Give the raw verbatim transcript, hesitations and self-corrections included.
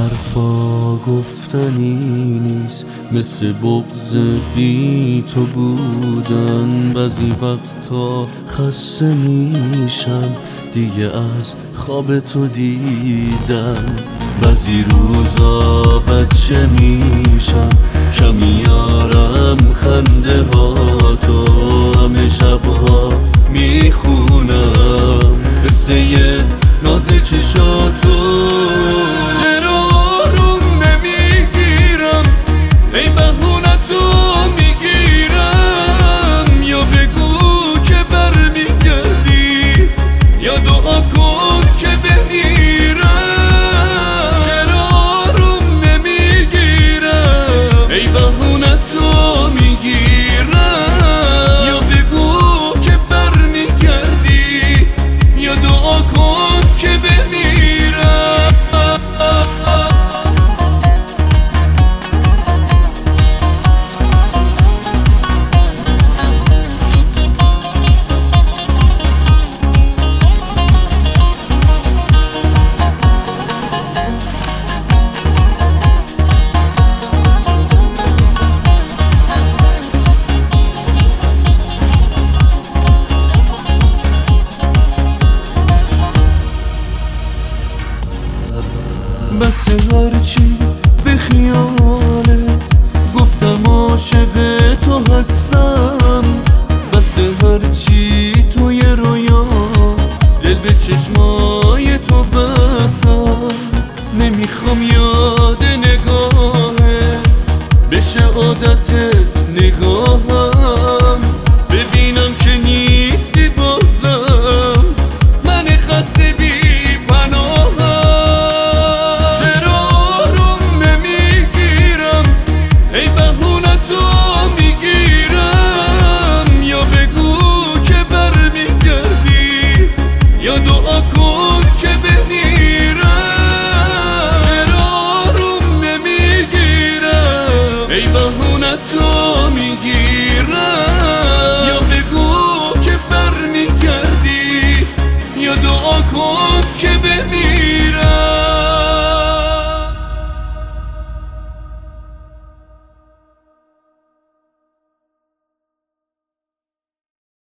حرفا گفتنی نیست، مثل بغض بی تو بودن. بعضی وقتا خسته میشم دیگه از خواب تو دیدن. بعضی روزا بچه میشم شم میارم خنده ها تو، همه شبها میخونم قصه ناز چشاتو. چرا آروم نمیگیرم ای بهونتو میگیرم، یا بگو که برمیگردی یا دعا کن که بمیرم. چرا آروم نمیگیرم ای بهونتو میگیرم، یا بگو که برمیگردی یا دعا کن که بمیرم. بس هرچی به خیالت گفتم عاشق تو هستم،